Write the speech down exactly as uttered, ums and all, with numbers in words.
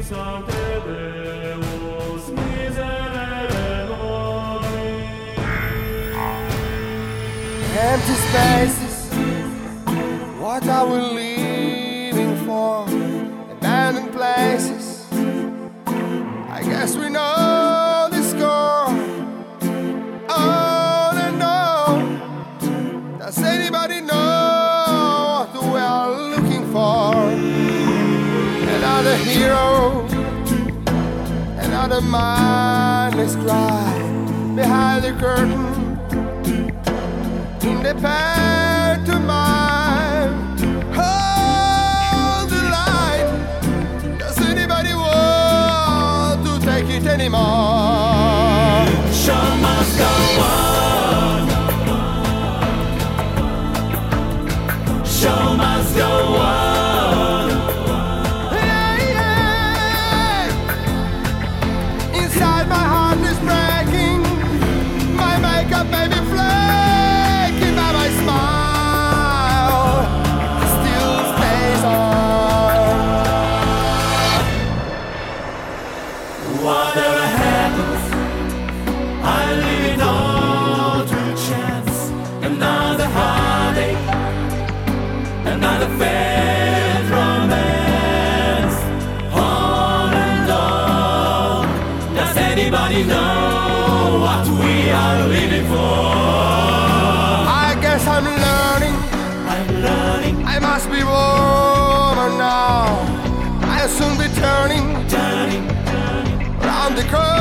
sancte Deus, miserere nobis. Empty spaces, what are we living for? Abandoned places, I guess we know the score. On and on, does anybody know what we are looking for? Another hero, another mindless cry behind the curtain. In the pantomime, hold the line. Does anybody want to take it anymore? Show must go on. Show must go on. Yeah, yeah. Inside my heart is breaking. My makeup may be flaking, but my smile still stays on. Whatever happens, I leave it all to chance. Another heartache, another failed romance. On and on. Does anybody know what we are living for? I guess I'm learning. I'm learning, I must be warmer now. I'll soon be turning turning, turning. round the curve.